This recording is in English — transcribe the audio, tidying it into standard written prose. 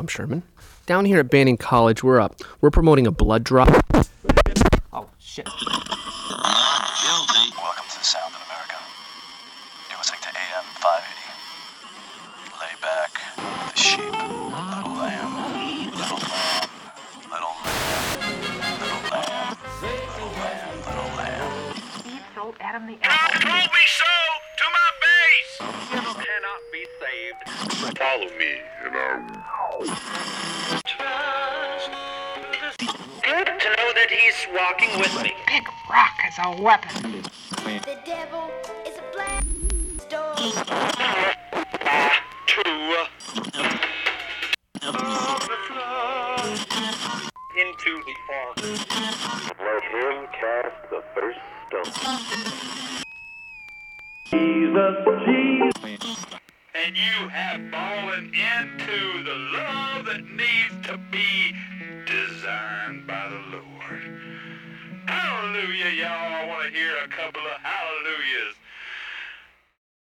Tom Sherman. Down here at Banning College, we're promoting a blood drop. Oh, shit. Guilty. Welcome to the Sound of America. You're listening to AM 580. Lay back. The sheep. Little lamb. Little lamb. Little lamb. Little lamb. Little lamb. Little lamb. Steve sold Adam the apple. God told me so! To my face! Cannot be saved. Follow me, and Good to know that he's walking with me. Big rock is a weapon. The devil is a black storm. Into the fog. Let him cast the first stone. Jesus. And you have fallen into the love that needs to be designed by the Lord. Hallelujah, y'all. I want to hear a couple of hallelujahs.